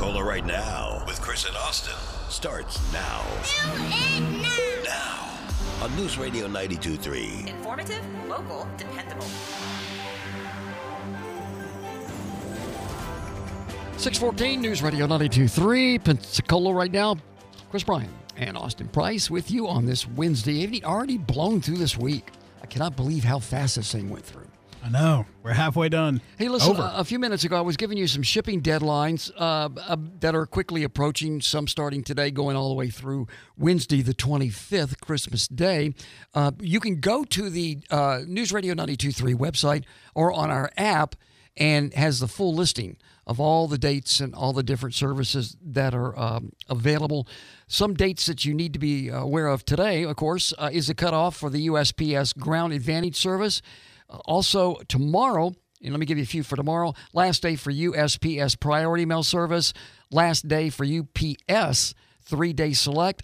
Pensacola right now with Chris and Austin starts now. Now on News Radio 92.3. Informative, local, dependable. 614 News Radio 92.3, Pensacola right now. Chris Bryan and Austin Price with you on this Wednesday evening. Already blown through this week. I cannot believe how fast this thing went through. I know. We're halfway done. Hey, listen, a few minutes ago, I was giving you some shipping deadlines that are quickly approaching, some starting today, going all the way through Wednesday, the 25th, Christmas Day. You can go to the News Radio 92.3 website or on our app, and has the full listing of all the dates and all the different services that are available. Some dates that you need to be aware of today, of course, is the cutoff for the USPS Ground Advantage service. Also, tomorrow, and let me give you a few for tomorrow, last day for USPS Priority Mail Service, last day for UPS 3-Day Select,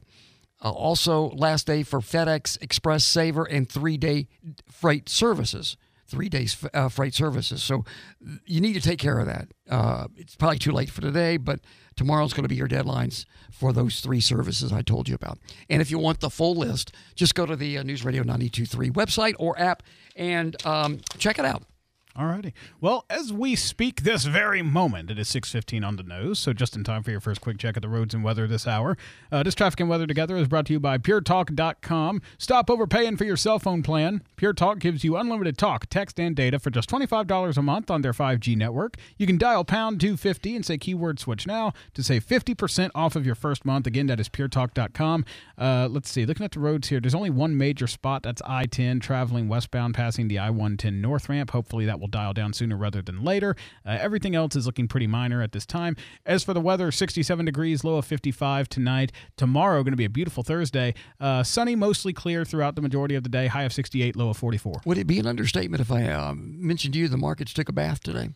also last day for FedEx Express Saver and 3-day freight services. 3 days freight services. So you need to take care of that. It's probably too late for today, but tomorrow's going to be your deadlines for those 3 services I told you about. And if you want the full list, just go to the News Radio 92.3 website or app and check it out. All righty. Well, as we speak this very moment, it is 6:15 on the nose, so just in time for your first quick check of the roads and weather this hour. This Traffic and Weather Together is brought to you by PureTalk.com. Stop overpaying for your cell phone plan. Pure Talk gives you unlimited talk, text, and data for just $25 a month on their 5G network. You can dial pound 250 and say keyword switch now to save 50% off of your first month. Again, that is PureTalk.com. Let's see. Looking at the roads here, there's only one major spot. That's I-10 traveling westbound passing the I-110 North Ramp. Hopefully that will dial down sooner rather than later. Everything else is looking pretty minor at this time. As for the weather, 67 degrees, low of 55 tonight. Tomorrow, going to be a beautiful Thursday. Sunny, mostly clear throughout the majority of the day. High of 68, low of 44. Would it be an understatement if I mentioned to you the markets took a bath today?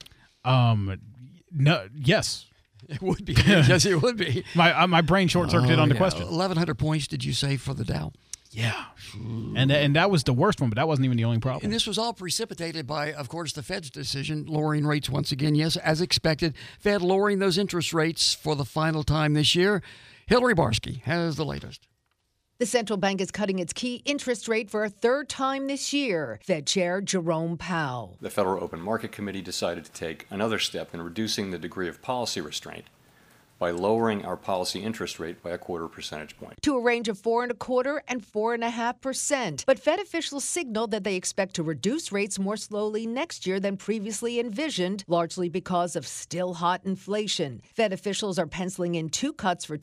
No, yes. It would be. Yes, it would be. My brain short-circuited on the question. 1,100 points, did you say, for the Dow? Yeah. And that was the worst one, but that wasn't even the only problem. And this was all precipitated by, of course, the Fed's decision, lowering rates once again. Yes, as expected, Fed lowering those interest rates for the final time this year. Hillary Barsky has the latest. The central bank is cutting its key interest rate for a 3rd time this year. Fed Chair Jerome Powell. The Federal Open Market Committee decided to take another step in reducing the degree of policy restraint by lowering our policy interest rate by a 0.25 percentage point. To a range of 4.25% and 4.5%. But Fed officials signaled that they expect to reduce rates more slowly next year than previously envisioned, largely because of still hot inflation. Fed officials are penciling in 2 cuts for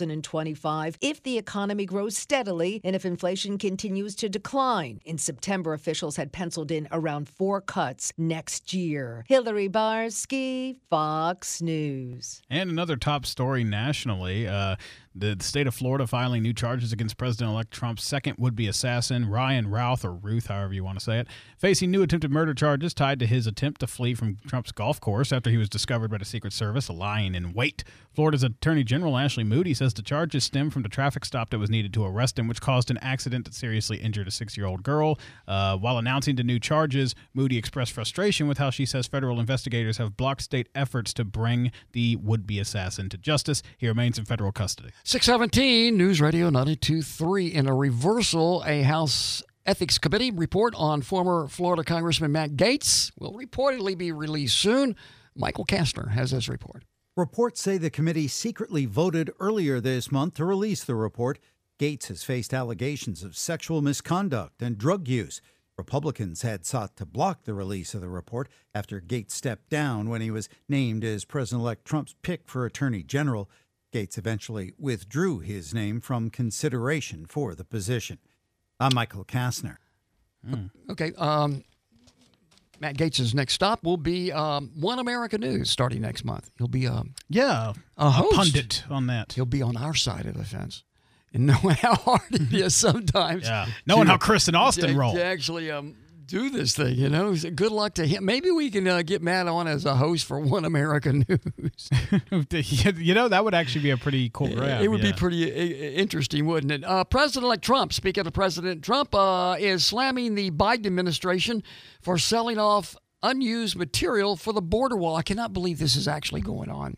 2025 if the economy grows steadily and if inflation continues to decline. In September, officials had penciled in around 4 cuts next year. Hillary Barsky, Fox News. And another top story nationally, the state of Florida filing new charges against President-elect Trump's second would-be assassin, Ryan Routh, or Ruth, however you want to say it, facing new attempted murder charges tied to his attempt to flee from Trump's golf course after he was discovered by the Secret Service lying in wait. Florida's Attorney General Ashley Moody says the charges stem from the traffic stop that was needed to arrest him, which caused an accident that seriously injured a 6-year-old girl. While announcing the new charges, Moody expressed frustration with how she says federal investigators have blocked state efforts to bring the would-be assassin to justice. He remains in federal custody. 617 News Radio 92.3. In a reversal, a House Ethics Committee report on former Florida Congressman Matt Gaetz will reportedly be released soon. Michael Kastner has this report. Reports say the committee secretly voted earlier this month to release the report. Gaetz has faced allegations of sexual misconduct and drug use. Republicans had sought to block the release of the report after Gaetz stepped down when he was named as President-elect Trump's pick for Attorney General. Gaetz eventually withdrew his name from consideration for the position. I'm Michael Kastner. Okay. Matt Gaetz's next stop will be One America News starting next month. He'll be a host. Pundit on that. He'll be on our side of the fence. And knowing how hard it is sometimes. Knowing how Chris and Austin roll. To actually do this thing, you know. So good luck to him. Maybe we can get Matt on as a host for One America News. You know, that would actually be a pretty cool grab. It would be pretty interesting, wouldn't it? President-elect Trump, speaking of President Trump, is slamming the Biden administration for selling off unused material for the border wall. I cannot believe this is actually going on.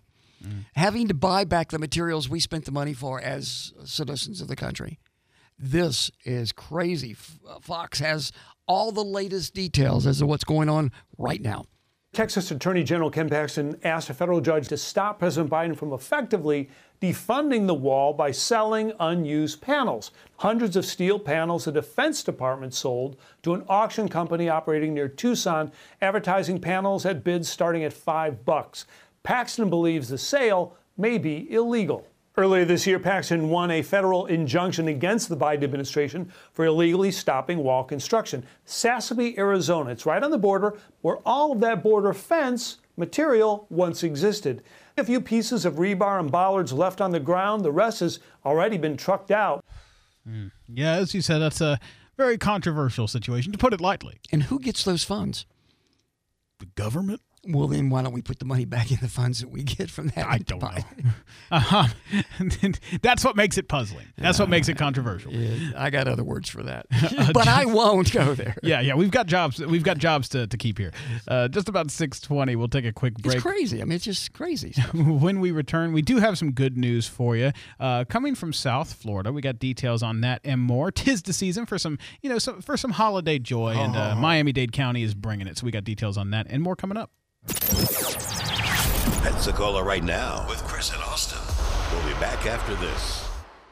having to buy back the materials we spent the money for as citizens of the country. This is crazy. Fox has all the latest details as to what's going on right now. Texas Attorney General Ken Paxton asked a federal judge to stop President Biden from effectively defunding the wall by selling unused panels. Hundreds of steel panels the Defense Department sold to an auction company operating near Tucson, advertising panels at bids starting at $5. Paxton believes the sale may be illegal. Earlier this year, Paxton won a federal injunction against the Biden administration for illegally stopping wall construction. Sassabee, Arizona. It's right on the border where all of that border fence material once existed. A few pieces of rebar and bollards left on the ground. The rest has already been trucked out. Yeah, as you said, that's a very controversial situation, to put it lightly. And who gets those funds? The government? Well, then why don't we put the money back in the funds that we get from that? I don't know. That's what makes it puzzling. That's what makes it controversial. Yeah, I got other words for that, but I won't go there. Yeah. We've got jobs. We've got jobs to keep here. Just about 6:20. We'll take a quick break. It's crazy. I mean, it's just crazy stuff. When we return, we do have some good news for you. Coming from South Florida, we got details on that and more. 'Tis the season for some holiday joy, and Miami-Dade County is bringing it. So we got details on that and more coming up. Pensacola right now with Chris and Austin. We'll be back after this.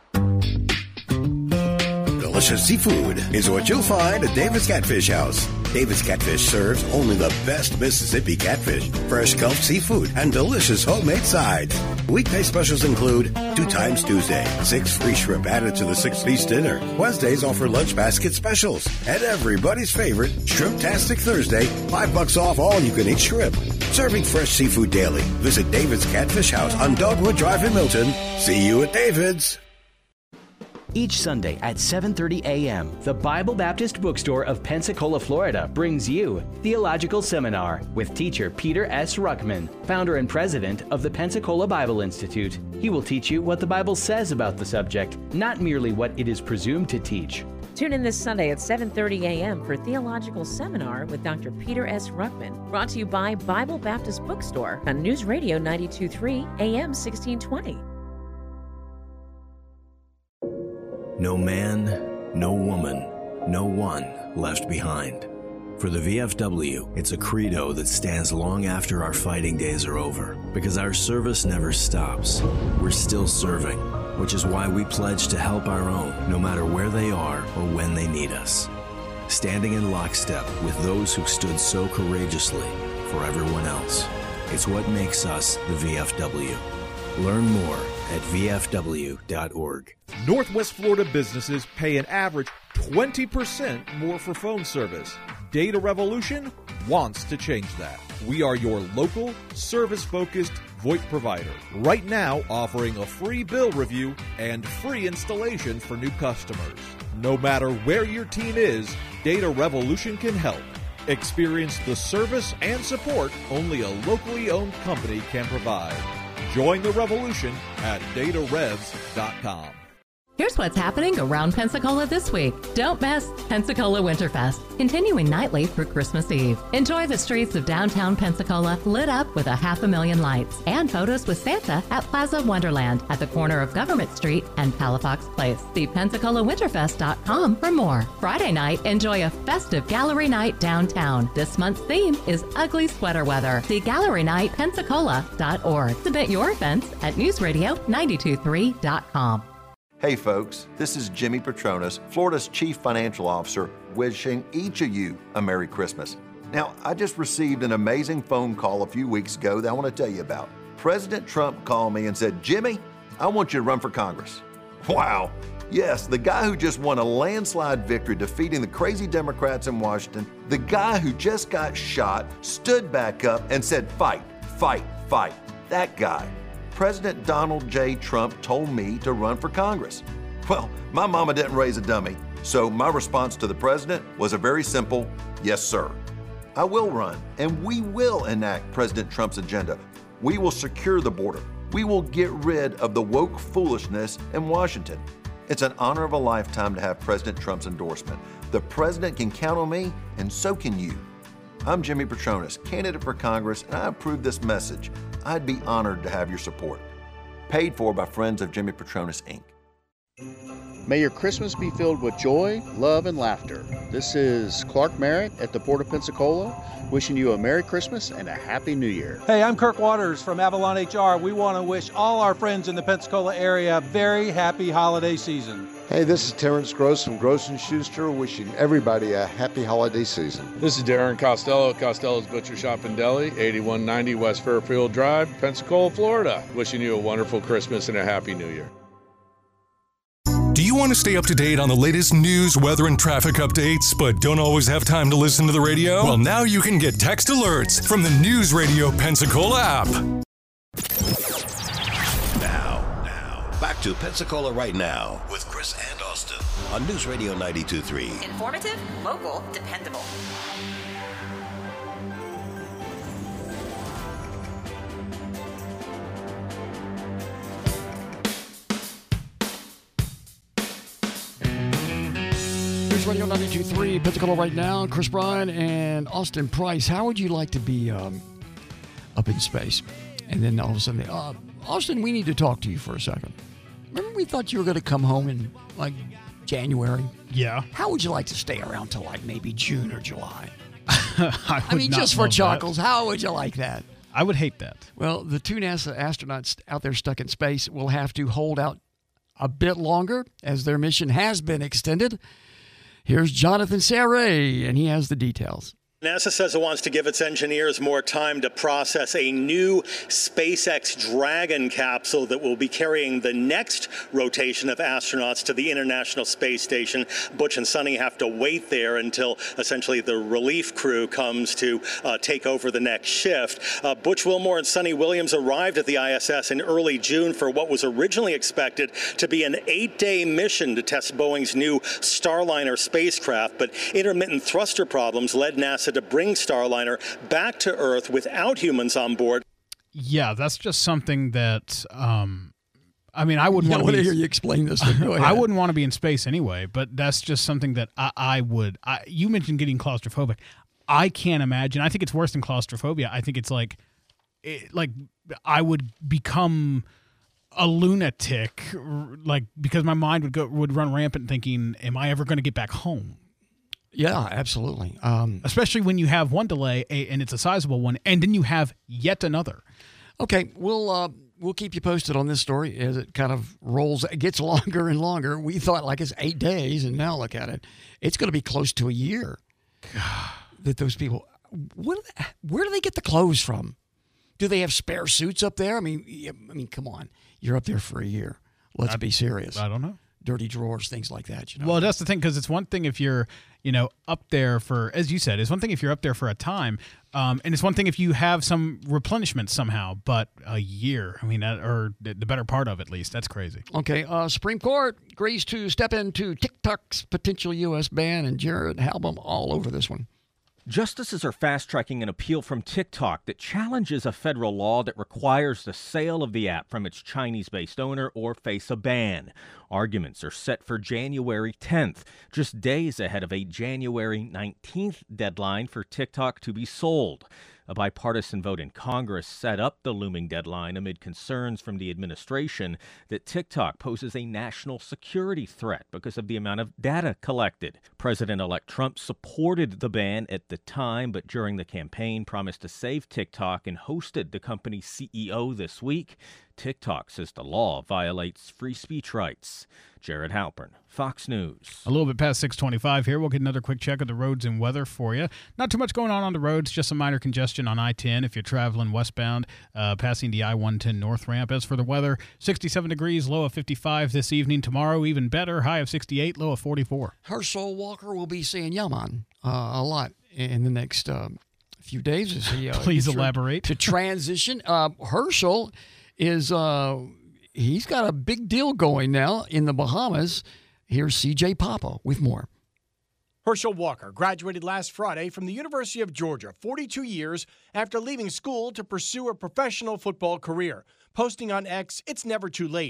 Delicious seafood is what you'll find at David's Catfish House. David's Catfish serves only the best Mississippi catfish, fresh Gulf seafood, and delicious homemade sides. Weekday specials include 2 times Tuesday, 6 free shrimp added to the 6-piece dinner. Wednesdays offer lunch basket specials. And everybody's favorite, Shrimptastic Thursday, $5 off all you-can-eat shrimp. Serving fresh seafood daily. Visit David's Catfish House on Dogwood Drive in Milton. See you at David's. Each Sunday at 7:30 a.m., the Bible Baptist Bookstore of Pensacola, Florida brings you Theological Seminar with teacher Peter S. Ruckman, founder and president of the Pensacola Bible Institute. He will teach you what the Bible says about the subject, not merely what it is presumed to teach. Tune in this Sunday at 7:30 a.m. for Theological Seminar with Dr. Peter S. Ruckman, brought to you by Bible Baptist Bookstore on News Radio 92.3 AM 1620. No man, no woman, no one left behind. For the VFW, it's a credo that stands long after our fighting days are over, because our service never stops. We're still serving, which is why we pledge to help our own, no matter where they are or when they need us. Standing in lockstep with those who stood so courageously for everyone else. It's what makes us the VFW. Learn more at vfw.org. Northwest Florida businesses pay an average 20% more for phone service. Data Revolution wants to change that. We are your local, service-focused VoIP provider. Right now, offering a free bill review and free installation for new customers. No matter where your team is, Data Revolution can help. Experience the service and support only a locally owned company can provide. Join the revolution at datarevs.com. Here's what's happening around Pensacola this week. Don't miss Pensacola Winterfest, continuing nightly through Christmas Eve. Enjoy the streets of downtown Pensacola lit up with 500,000 lights and photos with Santa at Plaza Wonderland at the corner of Government Street and Palafox Place. See PensacolaWinterfest.com for more. Friday night, enjoy a festive gallery night downtown. This month's theme is ugly sweater weather. See GalleryNightPensacola.org. Submit your events at NewsRadio923.com. Hey folks, this is Jimmy Petronas, Florida's Chief Financial Officer, wishing each of you a Merry Christmas. Now, I just received an amazing phone call a few weeks ago that I want to tell you about. President Trump called me and said, "Jimmy, I want you to run for Congress." Wow. Yes, the guy who just won a landslide victory defeating the crazy Democrats in Washington, the guy who just got shot, stood back up and said, "Fight, fight, fight." That guy. President Donald J. Trump told me to run for Congress. Well, my mama didn't raise a dummy, so my response to the president was a very simple, yes, sir. I will run, and we will enact President Trump's agenda. We will secure the border. We will get rid of the woke foolishness in Washington. It's an honor of a lifetime to have President Trump's endorsement. The president can count on me, and so can you. I'm Jimmy Petronas, candidate for Congress, and I approve this message. I'd be honored to have your support. Paid for by Friends of Jimmy Petronas, Inc. May your Christmas be filled with joy, love, and laughter. This is Clark Merritt at the Port of Pensacola, wishing you a Merry Christmas and a Happy New Year. Hey, I'm Kirk Waters from Avalon HR. We want to wish all our friends in the Pensacola area a very happy holiday season. Hey, this is Terrence Gross from Gross & Schuster, wishing everybody a happy holiday season. This is Darren Costello, Costello's Butcher Shop and Deli, 8190 West Fairfield Drive, Pensacola, Florida. Wishing you a wonderful Christmas and a Happy New Year. Do you want to stay up to date on the latest news, weather, and traffic updates, but don't always have time to listen to the radio? Well, now you can get text alerts from the News Radio Pensacola app. Now, back to Pensacola Right Now with Chris and Austin on News Radio 92.3. Informative, local, dependable. News Radio 92.3, Pensacola Right Now. Chris Bryan and Austin Price. How would you like to be up in space? And then all of a sudden, Austin, we need to talk to you for a second. Remember we thought you were going to come home in, like, January? Yeah. How would you like to stay around till, like, maybe June or July? I mean, just for chuckles, how would you like that? I would hate that. Well, the two NASA astronauts out there stuck in space will have to hold out a bit longer as their mission has been extended. Here's Jonathan Serre, and he has the details. NASA says it wants to give its engineers more time to process a new SpaceX Dragon capsule that will be carrying the next rotation of astronauts to the International Space Station. Butch and Sonny have to wait there until essentially the relief crew comes to take over the next shift. Butch Wilmore and Sonny Williams arrived at the ISS in early June for what was originally expected to be an 8-day mission to test Boeing's new Starliner spacecraft, but intermittent thruster problems led NASA to bring Starliner back to Earth without humans on board. Yeah, that's just something that, I mean, I wouldn't want to hear you explain this. Go ahead. I wouldn't want to be in space anyway, but that's just something that I would. You mentioned getting claustrophobic. I can't imagine. I think it's worse than claustrophobia. I think it's like I would become a lunatic, like, because my mind would run rampant thinking, am I ever going to get back home? Yeah, absolutely. Especially when you have one delay and it's a sizable one, and then you have yet another. Okay, we'll keep you posted on this story as it kind of rolls. It gets longer and longer. We thought like it's 8 days, and now look at it. It's going to be close to a year. That those people, where do they get the clothes from? Do they have spare suits up there? I mean, come on. You're up there for a year. Let's be serious. I don't know. Dirty drawers, things like that. You know? Well, that's the thing, because it's one thing if you're, up there for, as you said, it's one thing if you're up there for a time, and it's one thing if you have some replenishment somehow, but a year, I mean, or the better part of at least, that's crazy. Okay, Supreme Court agrees to step into TikTok's potential U.S. ban, and Jared Halbum all over this one. Justices are fast-tracking an appeal from TikTok that challenges a federal law that requires the sale of the app from its Chinese-based owner or face a ban. Arguments are set for January 10th, just days ahead of a January 19th deadline for TikTok to be sold. A bipartisan vote in Congress set up the looming deadline amid concerns from the administration that TikTok poses a national security threat because of the amount of data collected. President-elect Trump supported the ban at the time, but during the campaign promised to save TikTok and hosted the company's CEO this week. TikTok says the law violates free speech rights. Jared Halpern, Fox News. A little bit past 6:25 here. We'll get another quick check of the roads and weather for you. Not too much going on the roads, just some minor congestion on I-10 if you're traveling westbound, passing the I-110 north ramp. As for the weather, 67 degrees, low of 55 this evening. Tomorrow, even better, high of 68, low of 44. Herschel Walker will be saying Yaman a lot in the next few days. As he, Please elaborate. To transition. Herschel is... he's got a big deal going now in the Bahamas. Here's C.J. Papa with more. Herschel Walker graduated last Friday from the University of Georgia, 42 years after leaving school to pursue a professional football career. Posting on X, "It's never too late."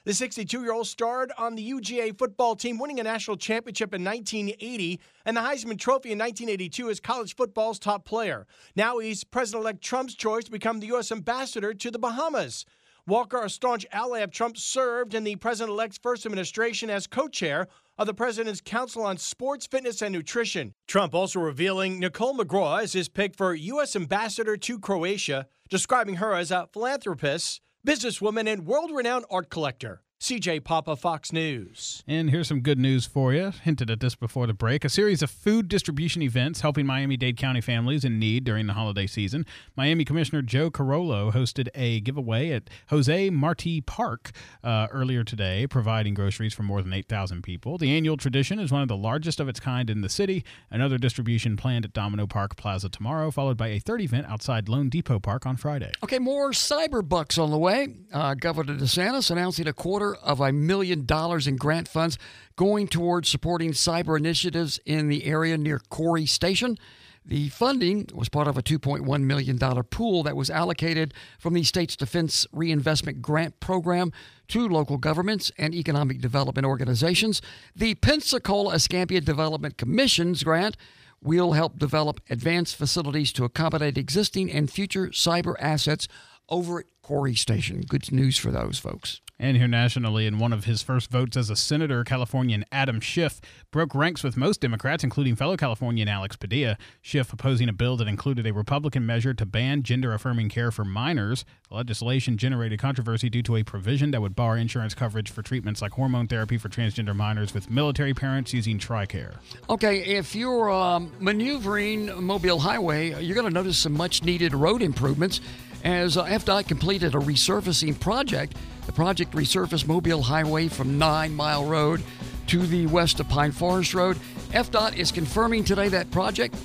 The 62-year-old starred on the UGA football team, winning a national championship in 1980 and the Heisman Trophy in 1982 as college football's top player. Now he's President-elect Trump's choice to become the U.S. ambassador to the Bahamas. Walker, a staunch ally of Trump, served in the president-elect's first administration as co-chair of the President's Council on Sports, Fitness, and Nutrition. Trump also revealing Nicole McGraw as his pick for U.S. ambassador to Croatia, describing her as a philanthropist, businesswoman, and world-renowned art collector. CJ Papa, Fox News. And here's some good news for you. Hinted at this before the break. A series of food distribution events helping Miami-Dade County families in need during the holiday season. Miami Commissioner Joe Carollo hosted a giveaway at Jose Marti Park earlier today, providing groceries for more than 8,000 people. The annual tradition is one of the largest of its kind in the city. Another distribution planned at Domino Park Plaza tomorrow, followed by a third event outside Lone Depot Park on Friday. Okay, more cyber bucks on the way. Governor DeSantis announcing $250 million in grant funds going towards supporting cyber initiatives in the area near Corey Station. The funding was part of a $2.1 million pool that was allocated from the state's Defense Reinvestment Grant Program to local governments and economic development organizations. The Pensacola-Escambia Development Commission's grant will help develop advanced facilities to accommodate existing and future cyber assets over at Corey Station. Good news for those folks. And here nationally, in one of his first votes as a senator, Californian Adam Schiff broke ranks with most Democrats, including fellow Californian Alex Padilla. Schiff opposing a bill that included a Republican measure to ban gender-affirming care for minors. The legislation generated controversy due to a provision that would bar insurance coverage for treatments like hormone therapy for transgender minors with military parents using TRICARE. Okay, if you're maneuvering Mobile Highway, you're going to notice some much-needed road improvements as FDOT completed a resurfacing project. The project resurfaced Mobile Highway from 9 Mile Road to the west of Pine Forest Road. FDOT is confirming today that project,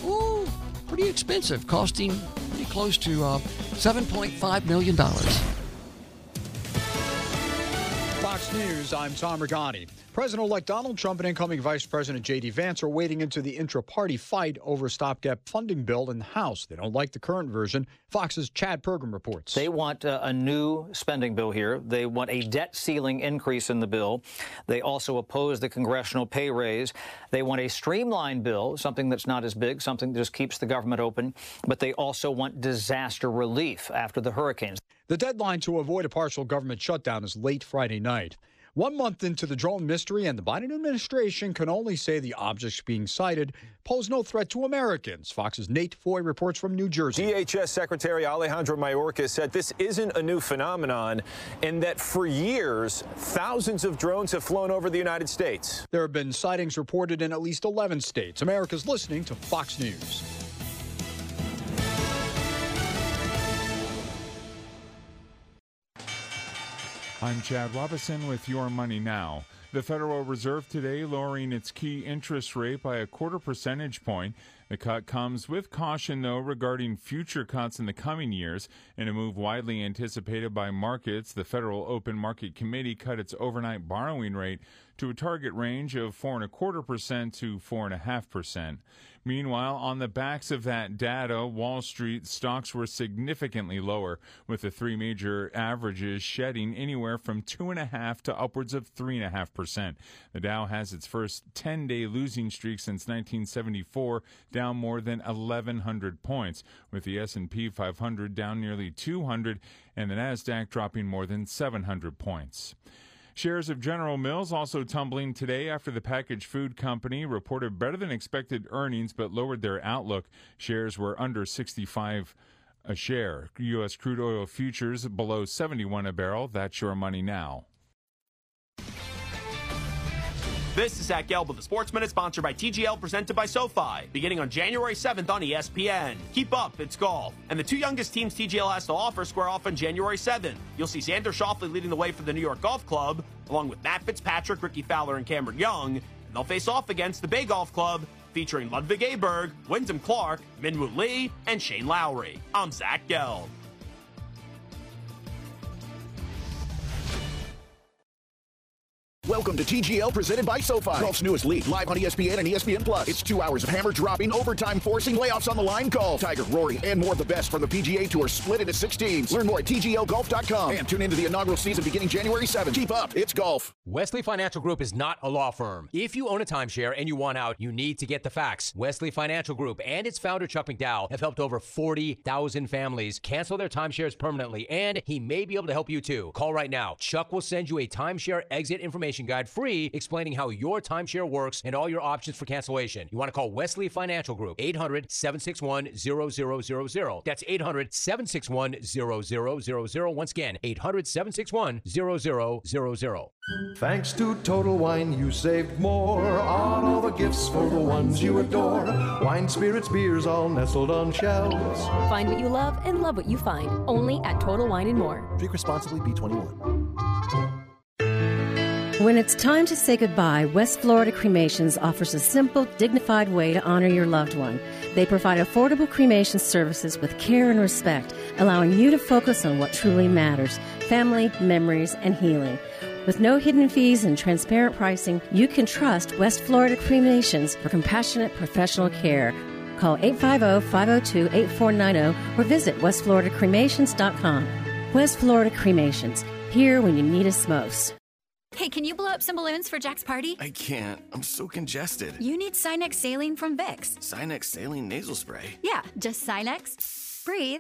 pretty expensive, costing pretty close to $7.5 million. Fox News, I'm Tom Regani. President-elect Donald Trump and incoming Vice President J.D. Vance are wading into the intra-party fight over a stopgap funding bill in the House. They don't like the current version. Fox's Chad Pergram reports. They want a new spending bill here. They want a debt ceiling increase in the bill. They also oppose the congressional pay raise. They want a streamlined bill, something that's not as big, something that just keeps the government open. But they also want disaster relief after the hurricanes. The deadline to avoid a partial government shutdown is late Friday night. 1 month into the drone mystery, and the Biden administration can only say the objects being sighted pose no threat to Americans. Fox's Nate Foy reports from New Jersey. DHS Secretary Alejandro Mayorkas said this isn't a new phenomenon and that for years, thousands of drones have flown over the United States. There have been sightings reported in at least 11 states. America's listening to Fox News. I'm Chad Robinson with Your Money Now. The Federal Reserve today lowering its key interest rate by a 0.25 percentage point. The cut comes with caution, though, regarding future cuts in the coming years. In a move widely anticipated by markets, the Federal Open Market Committee cut its overnight borrowing rate to a target range of 4.25% to 4.5%. Meanwhile, on the backs of that data, Wall Street stocks were significantly lower, with the three major averages shedding anywhere from 2.5% to upwards of 3.5%. The Dow has its first 10-day losing streak since 1974, down more than 1,100 points, with the S&P 500 down nearly 200 and the Nasdaq dropping more than 700 points. Shares of General Mills also tumbling today after the packaged food company reported better than expected earnings but lowered their outlook. Shares were under 65 a share. U.S. crude oil futures below 71 a barrel. That's Your Money Now. This is Zach Gelb with the Sports Minute, sponsored by TGL, presented by SoFi, beginning on January 7th on ESPN. Keep up, it's golf. And the two youngest teams TGL has to offer square off on January 7th. You'll see Xander Schauffele leading the way for the New York Golf Club, along with Matt Fitzpatrick, Ricky Fowler, and Cameron Young. And they'll face off against the Bay Golf Club, featuring Ludwig Aberg, Wyndham Clark, Minwoo Lee, and Shane Lowry. I'm Zach Gelb. Welcome to TGL presented by SoFi. Golf's newest league, live on ESPN and ESPN Plus. It's 2 hours of hammer-dropping, overtime forcing, layoffs on the line golf. Tiger, Rory, and more of the best from the PGA Tour split into 6 teams. Learn more at TGLGolf.com and tune into the inaugural season beginning January 7th. Keep up. It's golf. Wesley Financial Group is not a law firm. If you own a timeshare and you want out, you need to get the facts. Wesley Financial Group and its founder, Chuck McDowell, have helped over 40,000 families cancel their timeshares permanently, and he may be able to help you too. Call right now. Chuck will send you a timeshare exit information guide free explaining how your timeshare works and all your options for cancellation. You want to call Wesley Financial Group, 800-761-0000. That's 800-761-0000. Once again, 800-761-0000. Thanks to Total Wine, you saved more on all the gifts for the ones you adore. Wine, spirits, beers, all nestled on shelves. Find what you love and love what you find. Only at Total Wine & More. Drink responsibly, B21. When it's time to say goodbye, West Florida Cremations offers a simple, dignified way to honor your loved one. They provide affordable cremation services with care and respect, allowing you to focus on what truly matters: family, memories, and healing. With no hidden fees and transparent pricing, you can trust West Florida Cremations for compassionate professional care. Call 850-502-8490 or visit westfloridacremations.com. West Florida Cremations, here when you need us most. Hey, can you blow up some balloons for Jack's party? I can't. I'm so congested. You need Sinex Saline from Vicks. Sinex Saline Nasal Spray? Yeah, just Sinex. Breathe.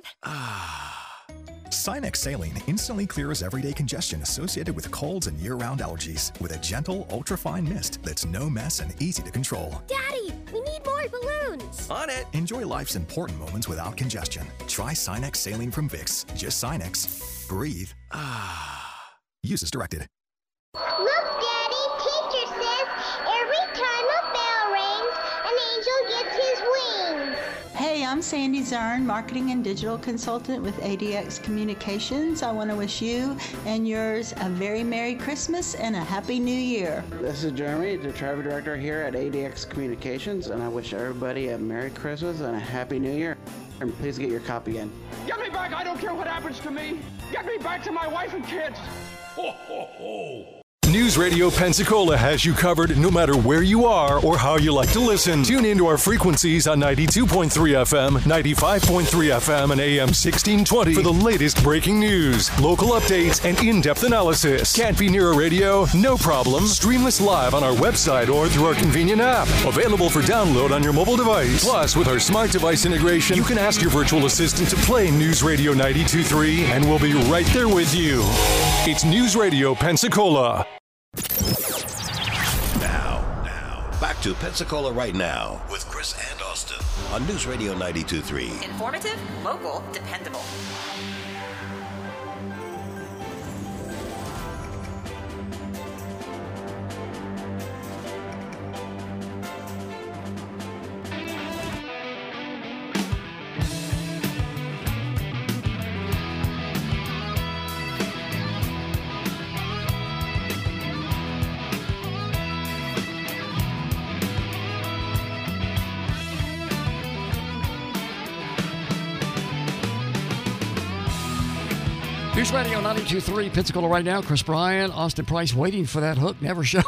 Sinex Saline instantly clears everyday congestion associated with colds and year-round allergies with a gentle, ultra-fine mist that's no mess and easy to control. Daddy, we need more balloons. On it. Enjoy life's important moments without congestion. Try Sinex Saline from Vicks. Just Sinex. Breathe. Use as directed. Look, Daddy, teacher says every time a bell rings, an angel gets his wings. Hey, I'm Sandy Zern, marketing and digital consultant with ADX Communications. I want to wish you and yours a very Merry Christmas and a Happy New Year. This is Jeremy, the travel director here at ADX Communications, and I wish everybody a Merry Christmas and a Happy New Year. And please get your copy in. Get me back! I don't care what happens to me! Get me back to my wife and kids! Ho, ho, ho! News Radio Pensacola has you covered no matter where you are or how you like to listen. Tune into our frequencies on 92.3 FM, 95.3 FM, and AM 1620 for the latest breaking news, local updates, and in-depth analysis. Can't be near a radio? No problem. Stream us live on our website or through our convenient app. Available for download on your mobile device. Plus, with our smart device integration, you can ask your virtual assistant to play News Radio 92.3, and we'll be right there with you. It's News Radio Pensacola. Now, back to Pensacola Right Now with Chris and Austin on News Radio 92.3. Informative, local, dependable. News Radio 92.3, Pensacola Right Now. Chris Bryan, Austin Price waiting for that hook. Never showed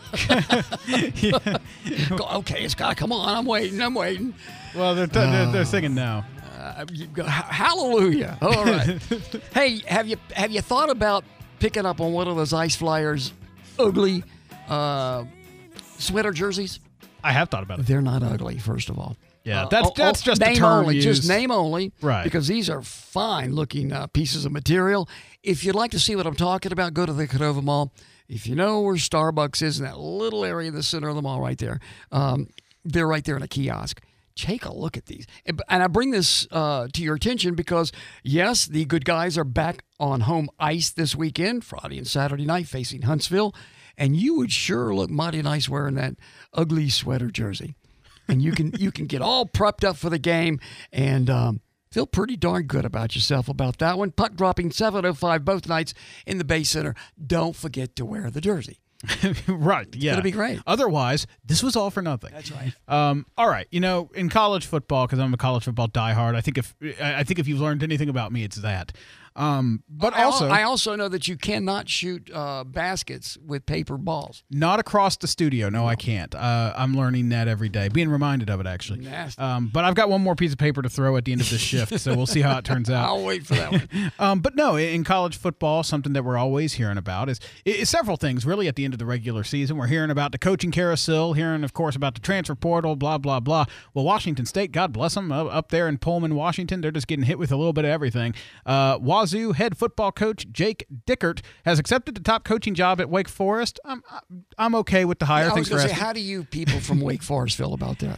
Okay, it's got to come on. I'm waiting. Well, they're singing now. Hallelujah. All right. Hey, have you thought about picking up on one of those Ice Flyers ugly sweater jerseys? I have thought about it. They're not ugly, first of all. Yeah, that's just name the term only, used. just name only, right? Because these are fine-looking pieces of material. If you'd like to see what I'm talking about, go to the Cordova Mall. If you know where Starbucks is in that little area in the center of the mall, right there, they're right there in a kiosk. Take a look at these, and I bring this to your attention because yes, the good guys are back on home ice this weekend, Friday and Saturday night, facing Huntsville, and you would sure look mighty nice wearing that ugly sweater jersey. And you can get all prepped up for the game and feel pretty darn good about yourself about that one. Puck dropping 7:05 both nights in the Bay Center. Don't forget to wear the jersey. Right, yeah. It'll be great. Otherwise, this was all for nothing. That's right. All right, in college football, because I'm a college football diehard, I think if you've learned anything about me, it's that. But I also know that you cannot shoot baskets with paper balls. Not across the studio. No, I can't. I'm learning that every day. Being reminded of it, actually. Nasty. But I've got one more piece of paper to throw at the end of this shift, so we'll see how it turns out. I'll wait for that one. But no, in college football, something that we're always hearing about is several things, really, at the end of the regular season. We're hearing about the coaching carousel, hearing, of course, about the transfer portal, blah, blah, blah. Well, Washington State, God bless them, up there in Pullman, Washington, they're just getting hit with a little bit of everything. Wazoo head football coach Jake Dickert has accepted the top coaching job at Wake Forest. I'm okay with the hire. I was going to say, how do you people from Wake Forest feel about that?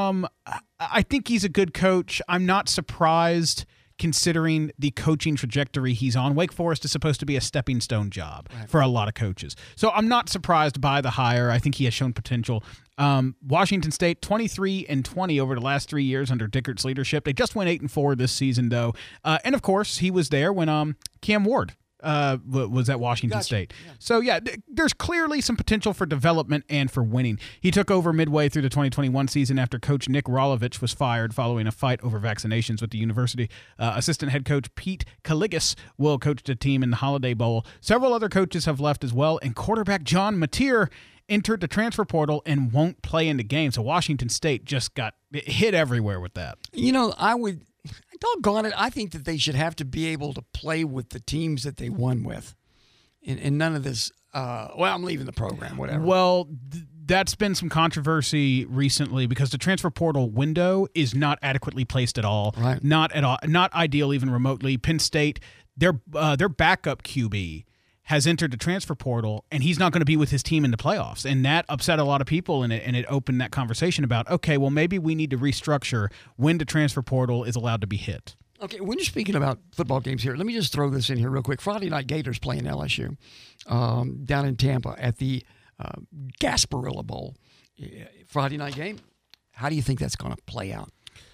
I think he's a good coach. I'm not surprised considering the coaching trajectory he's on. Wake Forest is supposed to be a stepping stone job for a lot of coaches. So I'm not surprised by the hire. I think he has shown potential. Washington State 23-20 over the last 3 years under Dickert's leadership. They just went 8-4 this season, though. And of course, he was there when Cam Ward was at Washington State. Yeah. So yeah, there's clearly some potential for development and for winning. He took over midway through the 2021 season after coach Nick Rolovich was fired following a fight over vaccinations with the university. Assistant head coach Pete Kaligas will coach the team in the Holiday Bowl. Several other coaches have left as well, and quarterback John Mateer entered the transfer portal and won't play in the game. So Washington State just got hit everywhere with that. You know, doggone it, I think that they should have to be able to play with the teams that they won with. And none of this, I'm leaving the program, whatever. Well, that's been some controversy recently because the transfer portal window is not adequately placed at all. Right. Not at all. Not ideal even remotely. Penn State, their backup QB has entered the transfer portal, and he's not going to be with his team in the playoffs. And that upset a lot of people, and it opened that conversation about, okay, well, maybe we need to restructure when the transfer portal is allowed to be hit. Okay, when you're speaking about football games here, let me just throw this in here real quick. Friday night Gators playing LSU down in Tampa at the Gasparilla Bowl. Friday night game. How do you think that's going to play out?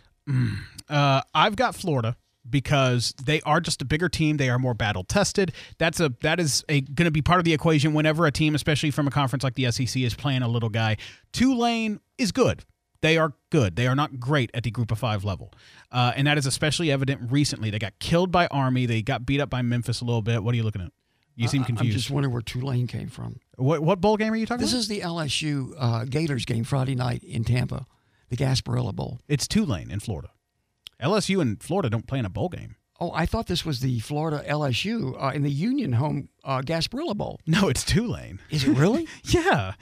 I've got Florida, because they are just a bigger team. They are more battle-tested. That is going to be part of the equation whenever a team, especially from a conference like the SEC, is playing a little guy. Tulane is good. They are good. They are not great at the Group of 5 level. And that is especially evident recently. They got killed by Army. They got beat up by Memphis a little bit. What are you looking at? You seem confused. I'm just wondering where Tulane came from. What bowl game are you talking about? This is the LSU Gators game Friday night in Tampa, the Gasparilla Bowl. It's Tulane in Florida. LSU and Florida don't play in a bowl game. Oh, I thought this was the Florida LSU in the Union Home Gasparilla Bowl. No, it's Tulane. Is it really? Yeah.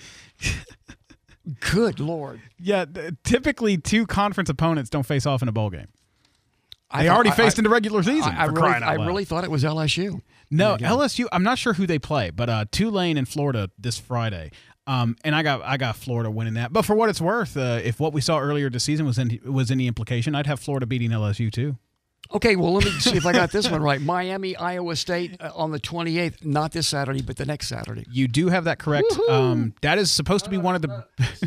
Good Lord. Yeah, typically two conference opponents don't face off in a bowl game. They already faced in the regular season. I really thought it was LSU. No, LSU, I'm not sure who they play, but Tulane and Florida this Friday. And I got Florida winning that. But for what it's worth, if what we saw earlier this season was any implication, I'd have Florida beating LSU too. Okay, well, let me see if I got this one right. Miami, Iowa State on the 28th, not this Saturday, but the next Saturday. You do have that correct. That is supposed to be one of the...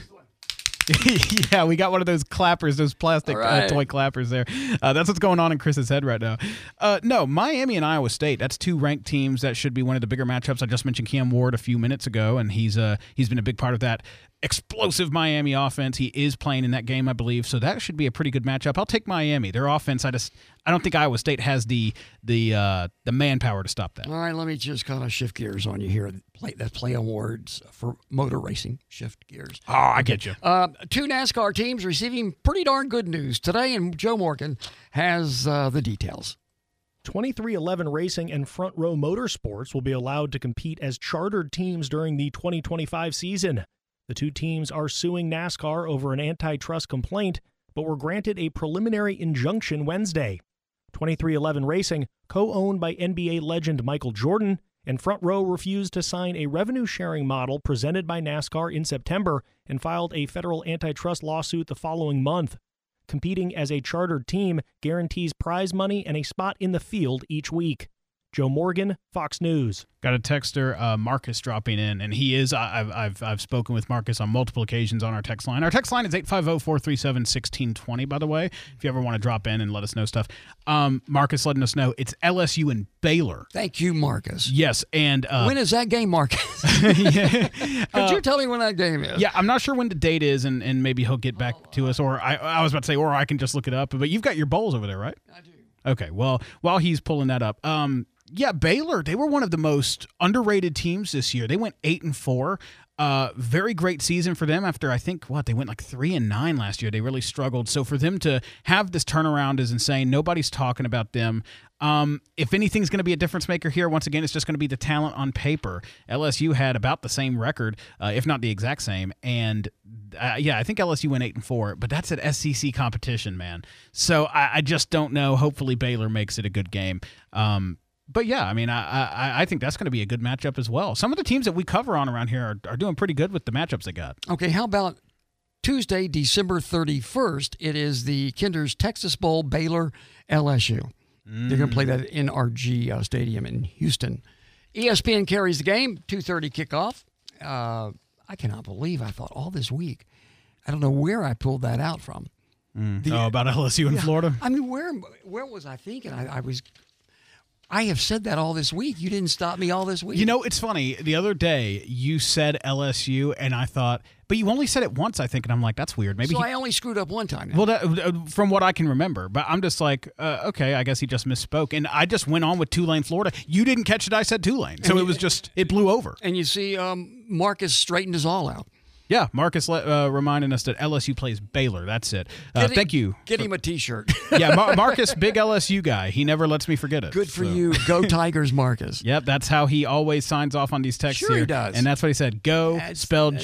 Yeah, we got one of those clappers, those plastic toy clappers there. That's what's going on in Chris's head right now. No, Miami and Iowa State, that's two ranked teams. That should be one of the bigger matchups. I just mentioned Cam Ward a few minutes ago, and he's been a big part of that explosive Miami offense. He is playing in that game, I believe, so that should be a pretty good matchup. I'll take Miami. Their offense, I don't think Iowa State has the manpower to stop that. All right, let me just kind of shift gears on you here. That play on words for motor racing. Shift gears. Oh, I get you. Two NASCAR teams receiving pretty darn good news today, and Joe Morgan has the details. 2311 Racing and Front Row Motorsports will be allowed to compete as chartered teams during the 2025 season. The two teams are suing NASCAR over an antitrust complaint, but were granted a preliminary injunction Wednesday. 2311 Racing, co-owned by NBA legend Michael Jordan, and Front Row refused to sign a revenue-sharing model presented by NASCAR in September and filed a federal antitrust lawsuit the following month. Competing as a chartered team guarantees prize money and a spot in the field each week. Joe Morgan, Fox News. Got a texter, Marcus, dropping in, and he is. I've spoken with Marcus on multiple occasions on our text line. Our text line is 850-437-1620. By the way, if you ever want to drop in and let us know stuff, Marcus letting us know it's LSU and Baylor. Thank you, Marcus. Yes, and when is that game, Marcus? Yeah. Could you tell me when that game is? Yeah, I'm not sure when the date is, and maybe he'll get back to us, or I was about to say, or I can just look it up. But you've got your bowls over there, right? I do. Okay, well, while he's pulling that up, Baylor, they were one of the most underrated teams this year. They went 8-4. Very great season for them after, I think, they went like 3-9 last year. They really struggled. So for them to have this turnaround is insane. Nobody's talking about them. If anything's going to be a difference maker here, once again, it's just going to be the talent on paper. LSU had about the same record, if not the exact same. And I think LSU went 8-4, but that's an SEC competition, man. So I just don't know. Hopefully Baylor makes it a good game. But yeah, I mean, I think that's going to be a good matchup as well. Some of the teams that we cover on around here are doing pretty good with the matchups they got. Okay, how about Tuesday, December 31st? It is the Kinder's Texas Bowl, Baylor, LSU. They're going to play that at NRG Stadium in Houston. ESPN carries the game, 2:30 kickoff. I cannot believe I thought all this week. I don't know where I pulled that out from. About LSU in Florida? I mean, where was I thinking? I have said that all this week. You didn't stop me all this week. You know, it's funny. The other day, you said LSU, and I thought, but you only said it once, I think, and I'm like, that's weird. Maybe I only screwed up one time. Well, from what I can remember, but I'm just like, okay, I guess he just misspoke, and I just went on with Tulane, Florida. You didn't catch it. I said Tulane, so it blew over. And you see, Marcus straightened us all out. Yeah, Marcus reminding us that LSU plays Baylor. That's it. Thank you. Get him a T-shirt. Yeah, Marcus, big LSU guy. He never lets me forget it. Good for you. Go Tigers, Marcus. Yep, that's how he always signs off on these texts here. He does. And that's what he said. Go, spelled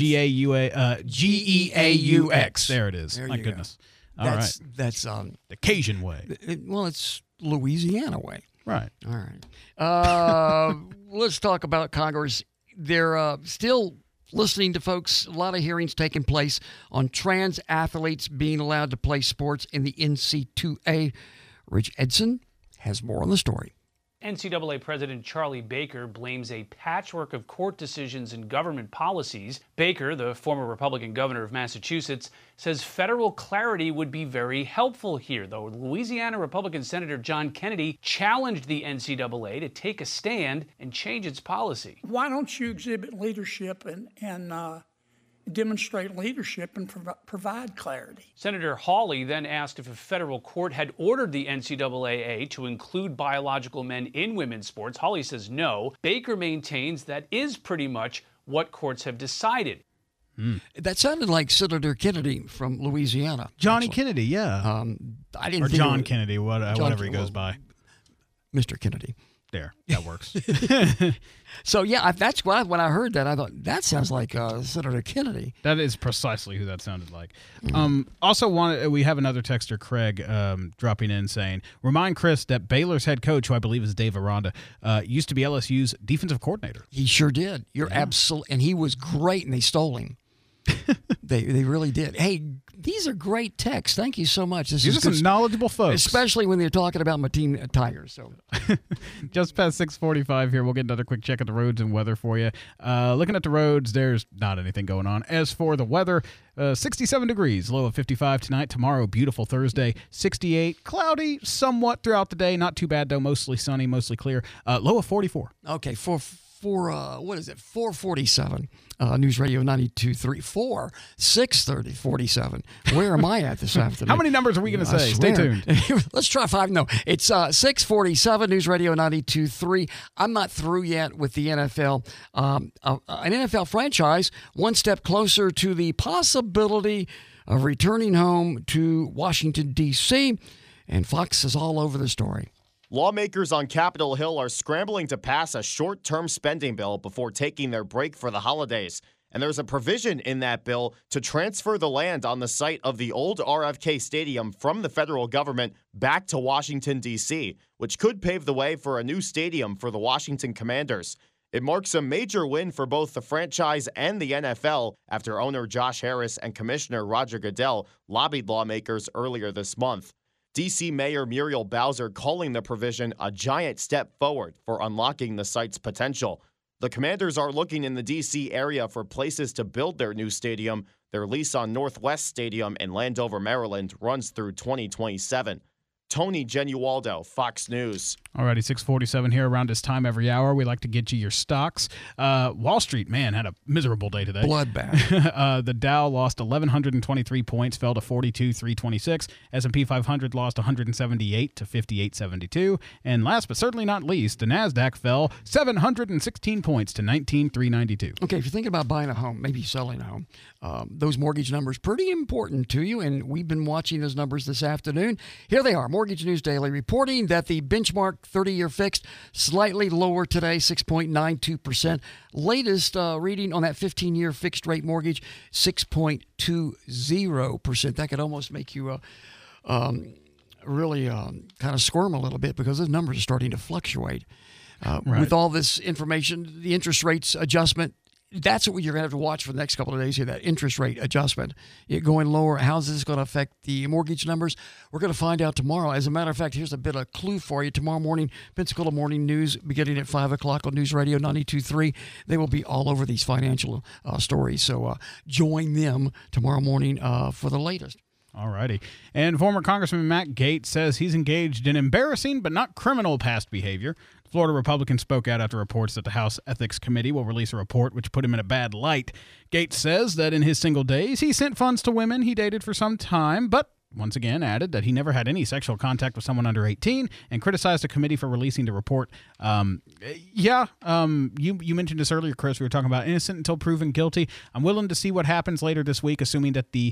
Geaux. There it is. My goodness. All right. That's the Cajun way. It's Louisiana way. Right. All right. Let's talk about Congress. They're still listening to folks. A lot of hearings taking place on trans athletes being allowed to play sports in the NC2A. Rich Edson has more on the story. NCAA President Charlie Baker blames a patchwork of court decisions and government policies. Baker, the former Republican governor of Massachusetts, says federal clarity would be very helpful here, though Louisiana Republican Senator John Kennedy challenged the NCAA to take a stand and change its policy. Why don't you exhibit leadership and demonstrate leadership and provide clarity? Senator Hawley then asked if a federal court had ordered the NCAA to include biological men in women's sports. Hawley says no. Baker maintains that is pretty much what courts have decided. That sounded like Senator Kennedy from Louisiana. Johnny Kennedy, yeah. I didn't. Or John Kennedy, whatever he goes by. Mr. Kennedy. There, that works. So, yeah, that's why when I heard that, I thought, that sounds like Senator Kennedy. That is precisely who that sounded like. Also, we have another texter, Craig, dropping in saying, remind Chris that Baylor's head coach, who I believe is Dave Aranda, used to be LSU's defensive coordinator. He sure did. And he was great, and they stole him. They really did. Hey, these are great texts. Thank you so much. These are some knowledgeable folks. Especially when they're talking about my team, Tigers. So, just past 6:45 here, we'll get another quick check of the roads and weather for you. Looking at the roads, there's not anything going on. As for the weather, 67 degrees, low of 55 tonight. Tomorrow, beautiful Thursday, 68, cloudy somewhat throughout the day. Not too bad, though. Mostly sunny, mostly clear. Low of 44. Okay, for 447 News Radio 92.3 6:30 47. Where am I at this afternoon? How many numbers are we going to say? Stay tuned. Let's try 5. No, it's 6:47 News Radio 92.3. I'm not through yet with the NFL. An NFL franchise one step closer to the possibility of returning home to Washington, D.C., and Fox is all over the story. Lawmakers on Capitol Hill are scrambling to pass a short-term spending bill before taking their break for the holidays. And there's a provision in that bill to transfer the land on the site of the old RFK Stadium from the federal government back to Washington, D.C., which could pave the way for a new stadium for the Washington Commanders. It marks a major win for both the franchise and the NFL after owner Josh Harris and Commissioner Roger Goodell lobbied lawmakers earlier this month. D.C. Mayor Muriel Bowser calling the provision a giant step forward for unlocking the site's potential. The Commanders are looking in the D.C. area for places to build their new stadium. Their lease on Northwest Stadium in Landover, Maryland runs through 2027. Tony Genualdo, Fox News. Alrighty, 6:47 here. Around this time every hour, we like to get you your stocks. Wall Street, man, had a miserable day today. Bloodbath. The Dow lost 1,123 points, fell to 42,326. S&P 500 lost 178 to 5872. And last but certainly not least, the Nasdaq fell 716 points to 19,392. Okay, if you're thinking about buying a home, maybe selling a home, those mortgage numbers pretty important to you, and we've been watching those numbers this afternoon. Here they are. Mortgage News Daily reporting that the benchmark 30-year fixed slightly lower today, 6.92%. Latest reading on that 15-year fixed rate mortgage, 6.20%. That could almost make you really kind of squirm a little bit because those numbers are starting to fluctuate. Right. With all this information, the interest rates adjustment, that's what you're going to have to watch for the next couple of days here, that interest rate adjustment. It going lower, how's this going to affect the mortgage numbers? We're going to find out tomorrow. As a matter of fact, here's a bit of clue for you. Tomorrow morning, Pensacola Morning News, beginning at 5 o'clock on News Radio 92.3. They will be all over these financial stories. So join them tomorrow morning for the latest. All righty. And former Congressman Matt Gaetz says he's engaged in embarrassing but not criminal past behavior. Florida Republican spoke out after reports that the House Ethics Committee will release a report which put him in a bad light. Gaetz says that in his single days, he sent funds to women he dated for some time, but once again added that he never had any sexual contact with someone under 18 and criticized the committee for releasing the report. You mentioned this earlier, Chris. We were talking about innocent until proven guilty. I'm willing to see what happens later this week, assuming that the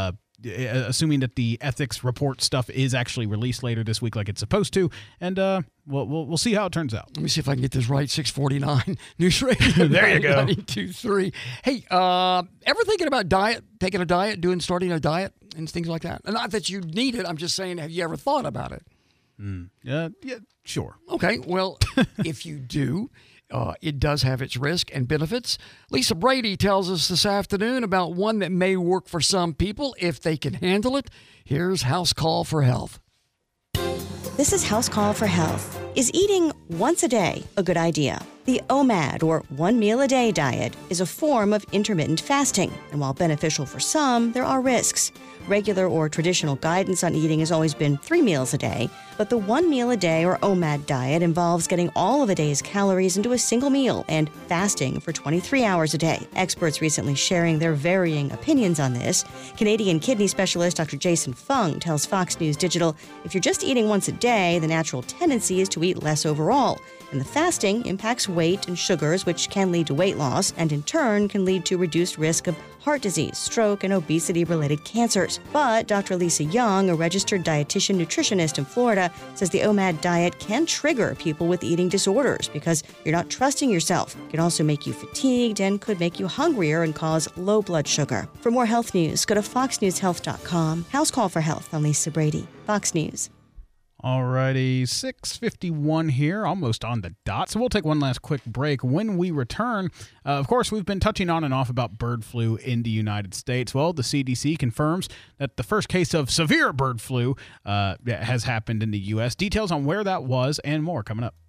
ethics report stuff is actually released later this week like it's supposed to, and we'll see how it turns out. Let me see if I can get this right. 649 News Radio. There you go. 92.3. Hey, ever thinking about taking a diet, starting a diet and things like that? Not that you need it. I'm just saying, have you ever thought about it? Yeah, sure. Okay, well, if you do, it does have its risk and benefits. Lisa Brady tells us this afternoon about one that may work for some people if they can handle it. Here's House Call for Health. This is House Call for Health. Is eating once a day a good idea? The OMAD, or 1 meal a day diet, is a form of intermittent fasting. And while beneficial for some, there are risks. Regular or traditional guidance on eating has always been 3 meals a day, but the 1 meal a day or OMAD diet involves getting all of a day's calories into a single meal and fasting for 23 hours a day. Experts recently sharing their varying opinions on this. Canadian kidney specialist Dr. Jason Fung tells Fox News Digital, if you're just eating once a day, the natural tendency is to eat less overall. And the fasting impacts weight and sugars, which can lead to weight loss, and in turn can lead to reduced risk of heart disease, stroke, and obesity-related cancers. But Dr. Lisa Young, a registered dietitian nutritionist in Florida, says the OMAD diet can trigger people with eating disorders because you're not trusting yourself. It can also make you fatigued and could make you hungrier and cause low blood sugar. For more health news, go to foxnewshealth.com. House Call for Health on Lisa Brady, Fox News. Alrighty, 6:51 here, almost on the dot. So we'll take one last quick break. When we return, of course, we've been touching on and off about bird flu in the United States. Well, the CDC confirms that the first case of severe bird flu has happened in the U.S. Details on where that was and more coming up.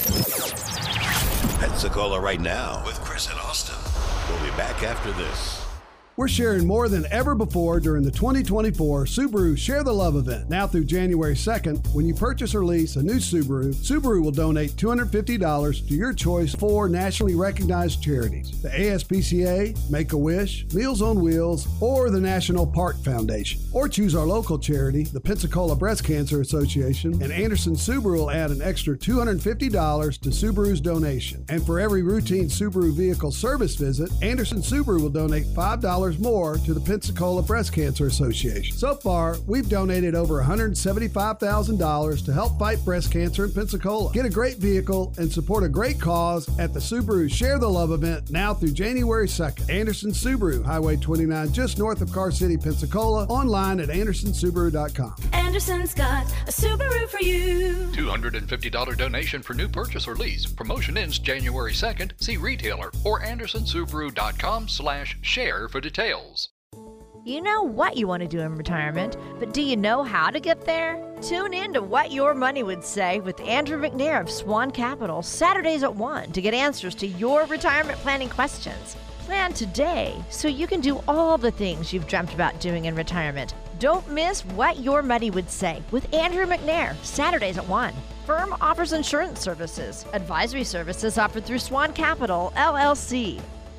Pensacola Right Now with Chris and Austin. We'll be back after this. We're sharing more than ever before during the 2024 Subaru Share the Love event. Now through January 2nd, when you purchase or lease a new Subaru, Subaru will donate $250 to your choice of 4 nationally recognized charities: the ASPCA, Make-A-Wish, Meals on Wheels, or the National Park Foundation. Or choose our local charity, the Pensacola Breast Cancer Association, and Anderson Subaru will add an extra $250 to Subaru's donation. And for every routine Subaru vehicle service visit, Anderson Subaru will donate $5 more to the Pensacola Breast Cancer Association. So far, we've donated over $175,000 to help fight breast cancer in Pensacola. Get a great vehicle and support a great cause at the Subaru Share the Love event now through January 2nd. Anderson Subaru, Highway 29, just north of Car City, Pensacola. Online at andersonsubaru.com. Anderson's got a Subaru for you. $250 donation for new purchase or lease. Promotion ends January 2nd. See retailer or andersonsubaru.com/share for details. You know what you want to do in retirement, but do you know how to get there? Tune in to What Your Money Would Say with Andrew McNair of Swan Capital, Saturdays at 1 to get answers to your retirement planning questions. Plan today so you can do all the things you've dreamt about doing in retirement. Don't miss What Your Money Would Say with Andrew McNair, Saturdays at 1. Firm offers insurance services. Advisory services offered through Swan Capital, LLC.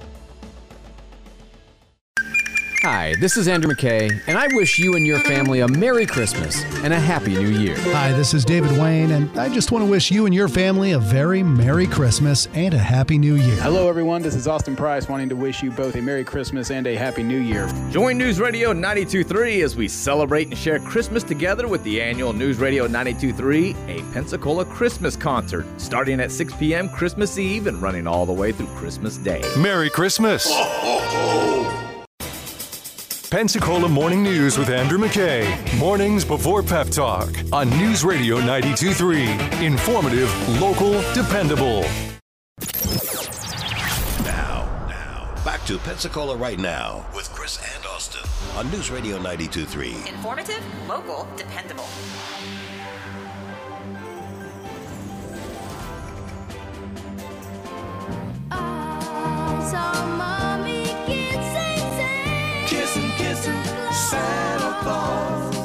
Hi, this is Andrew McKay, and I wish you and your family a Merry Christmas and a Happy New Year. Hi, this is David Wayne, and I just want to wish you and your family a very Merry Christmas and a Happy New Year. Hello, everyone. This is Austin Price, wanting to wish you both a Merry Christmas and a Happy New Year. Join News Radio 92.3 as we celebrate and share Christmas together with the annual News Radio 92.3, a Pensacola Christmas concert, starting at 6 p.m. Christmas Eve and running all the way through Christmas Day. Merry Christmas! Ho, ho, ho. Pensacola Morning News with Andrew McKay. Mornings before Pep Talk on News Radio 92.3. Informative, local, dependable. Now, back to Pensacola Right Now with Chris and Austin on News Radio 92.3. Informative, local, dependable. Santa Claus.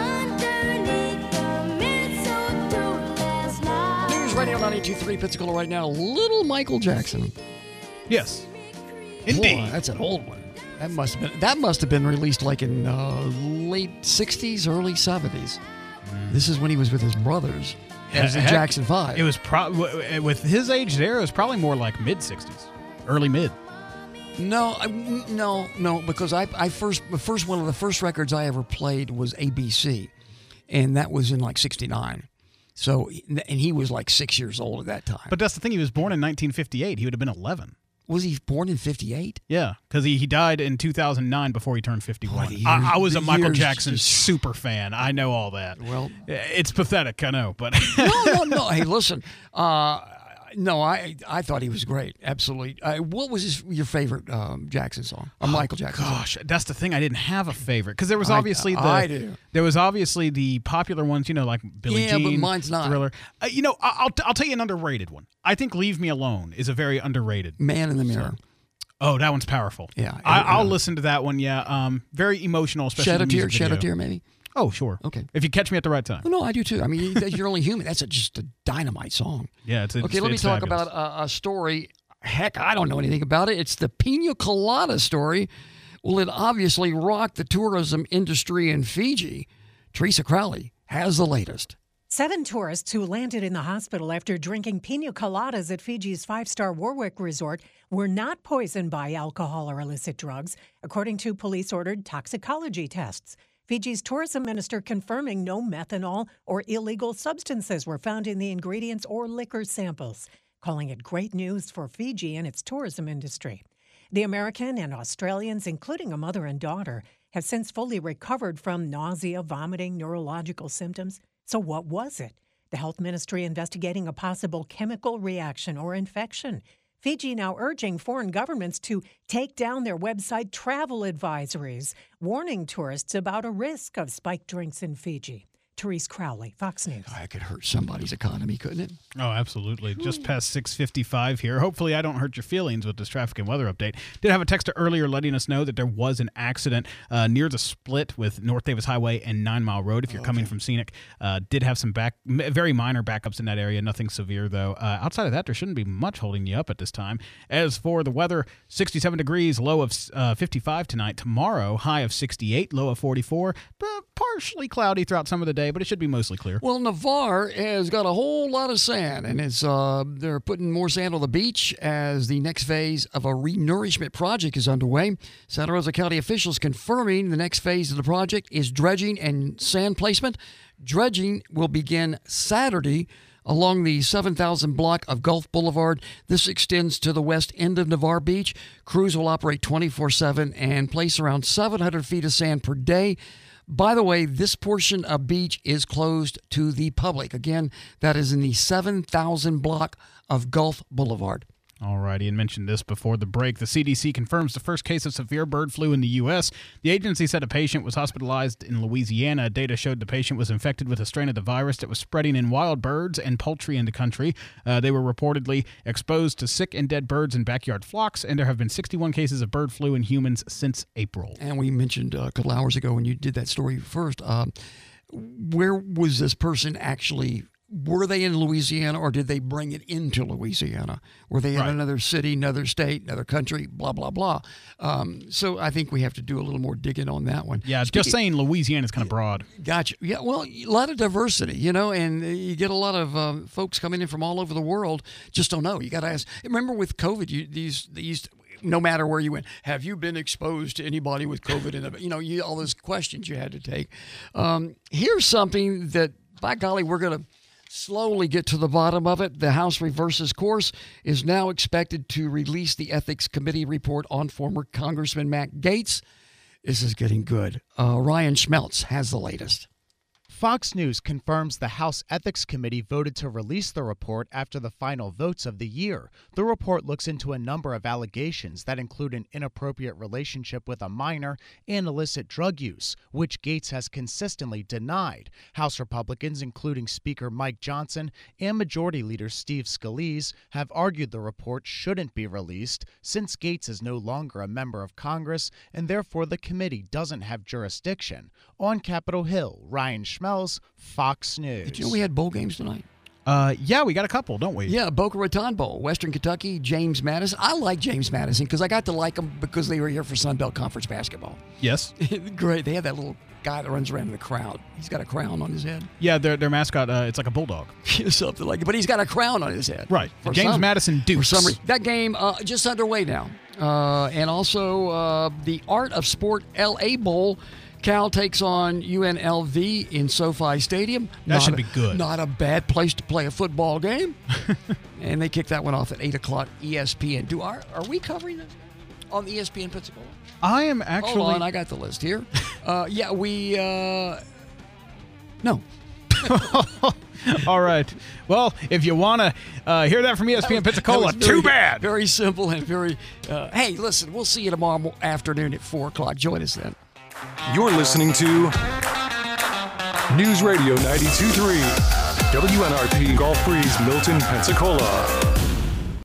News Radio 92.3 Pensacola Right Now. Little Michael Jackson. Yes. Indeed. Boy, that's an old one. That must have been released like in late 60s, early 70s. This is when he was with his brothers. As in Jackson 5. It was with his age there, it was probably more like mid-60s. Early mid. No, because the first records I ever played was ABC, and that was in like '69. So, and he was like 6 years old at that time. But that's the thing; he was born in 1958. He would have been 11. Was he born in '58? Yeah, because he died in 2009 before he turned 51. I was a Michael Jackson super fan. I know all that. Well, it's pathetic, I know, but no. Hey, listen. No, I thought he was great. Absolutely. What was your favorite Jackson song? Michael Jackson gosh, song? That's the thing. I didn't have a favorite because there was obviously there was obviously the popular ones, like Billie Jean. Yeah, but mine's not. Thriller. I'll tell you an underrated one. I think "Leave Me Alone" is a very underrated. Man in the Mirror. Oh, that one's powerful. Yeah, I'll listen to that one. Yeah, very emotional, especially Shed a Tear, maybe. Oh, sure. Okay. If you catch me at the right time. Well, no, I do too. I mean, you're only human. That's just a dynamite song. Yeah, it's okay, let me talk about a story. Heck, I don't know anything about it. It's the Pina Colada story. Well, it obviously rocked the tourism industry in Fiji. Teresa Crowley has the latest. 7 tourists who landed in the hospital after drinking pina coladas at Fiji's 5-star Warwick Resort were not poisoned by alcohol or illicit drugs, according to police-ordered toxicology tests. Fiji's tourism minister confirming no methanol or illegal substances were found in the ingredients or liquor samples, calling it great news for Fiji and its tourism industry. The American and Australians, including a mother and daughter, have since fully recovered from nausea, vomiting, neurological symptoms. So what was it? The health ministry investigating a possible chemical reaction or infection. Fiji now urging foreign governments to take down their website travel advisories, warning tourists about a risk of spiked drinks in Fiji. Therese Crowley, Fox News. That could hurt somebody's economy, couldn't it? Oh, absolutely. Just past 6:55 here. Hopefully I don't hurt your feelings with this traffic and weather update. Did have a texter earlier letting us know that there was an accident near the split with North Davis Highway and 9 Mile Road if you're coming from Scenic. Did have some very minor backups in that area. Nothing severe, though. Outside of that, there shouldn't be much holding you up at this time. As for the weather, 67 degrees, low of 55 tonight. Tomorrow, high of 68, low of 44. Partially cloudy throughout some of the day, but it should be mostly clear. Well, Navarre has got a whole lot of sand, and they're putting more sand on the beach as the next phase of a renourishment project is underway. Santa Rosa County officials confirming the next phase of the project is dredging and sand placement. Dredging will begin Saturday along the 7,000 block of Gulf Boulevard. This extends to the west end of Navarre Beach. Crews will operate 24/7 and place around 700 feet of sand per day. By the way, this portion of beach is closed to the public. Again, that is in the 7,000 block of Gulf Boulevard. All righty, and mentioned this before the break. The CDC confirms the first case of severe bird flu in the U.S. The agency said a patient was hospitalized in Louisiana. Data showed the patient was infected with a strain of the virus that was spreading in wild birds and poultry in the country. They were reportedly exposed to sick and dead birds in backyard flocks, and there have been 61 cases of bird flu in humans since April. And we mentioned a couple hours ago when you did that story first, where was this person actually? Were they in Louisiana, or did they bring it into Louisiana? Were they in another city, another state, another country, blah, blah, blah? So I think we have to do a little more digging on that one. Yeah, just saying Louisiana is kind of broad. Gotcha. Yeah, well, a lot of diversity, and you get a lot of folks coming in from all over the world, just don't know. You got to ask. Remember with COVID, these no matter where you went, have you been exposed to anybody with COVID? All those questions you had to take. Here's something that, by golly, we're going to slowly get to the bottom of it. The House reverses course, is now expected to release the Ethics Committee report on former Congressman Matt Gaetz. This is getting good. Ryan Schmeltz has the latest. Fox News confirms the House Ethics Committee voted to release the report after the final votes of the year. The report looks into a number of allegations that include an inappropriate relationship with a minor and illicit drug use, which Gaetz has consistently denied. House Republicans, including Speaker Mike Johnson and Majority Leader Steve Scalise, have argued the report shouldn't be released since Gaetz is no longer a member of Congress and therefore the committee doesn't have jurisdiction. On Capitol Hill, Ryan Schmelz, Fox News. Did you know we had bowl games tonight? Yeah, we got a couple, don't we? Yeah, Boca Raton Bowl, Western Kentucky, James Madison. I like James Madison because I got to like them because they were here for Sun Belt Conference basketball. Yes. Great. They have that little guy that runs around in the crowd. He's got a crown on his head. Yeah, their mascot, it's like a bulldog. Something like it. But he's got a crown on his head. Right. James Madison Dukes. For some reason. That game just underway now. And also the Art of Sport L.A. Bowl. Cal takes on UNLV in SoFi Stadium. That should be good. Not a bad place to play a football game. And they kick that one off at 8 o'clock ESPN. Are we covering this on the ESPN Pensacola? I am actually... Hold on, I got the list here. No. All right. Well, if you want to hear that from ESPN Pensacola, too bad. Very simple and very... hey, listen, we'll see you tomorrow afternoon at 4 o'clock. Join us then. You're listening to News Radio 92.3, WNRP Gulf Breeze, Milton, Pensacola.